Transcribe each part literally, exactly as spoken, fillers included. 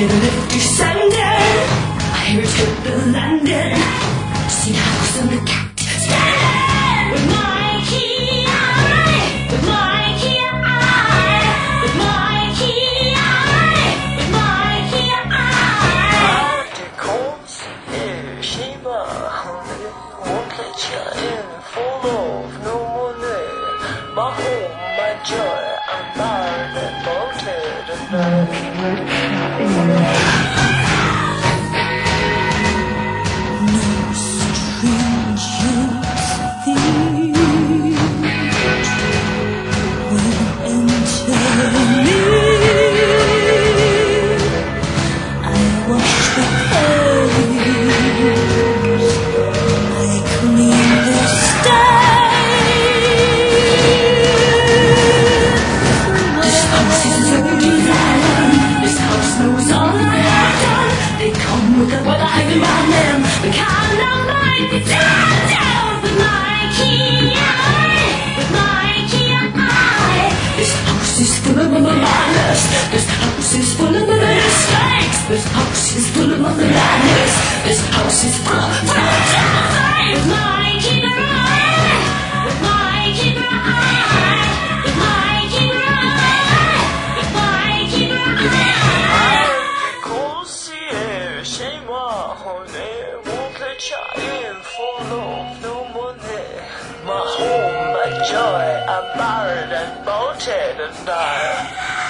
hear the lift descending, I hear it hit the landing. See the house and the cat standing with my key eye, with my key eye, with my key eye, with my key eye. Articles is Shiba, won't let you in for love, no money. My home, my joy, I'm married and bolted and This house is full of mistakes. This house is full of madness. This house is full of mistakes. With my keeper eye, with my keeper eye, with my keeper eye, with my keeper eye. Articles here, Shima, honey, won't let you in for love, no money. My home, my joy, I'm married and bolted and died.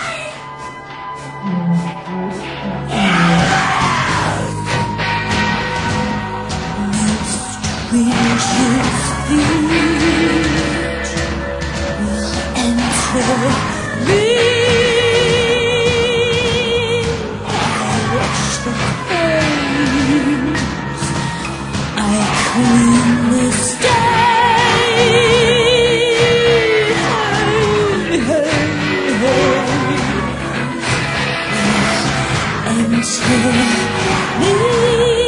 Stranger's feet will enter me. I wash the clothes, I clean the stain. Hey, hey, hey. Enter me.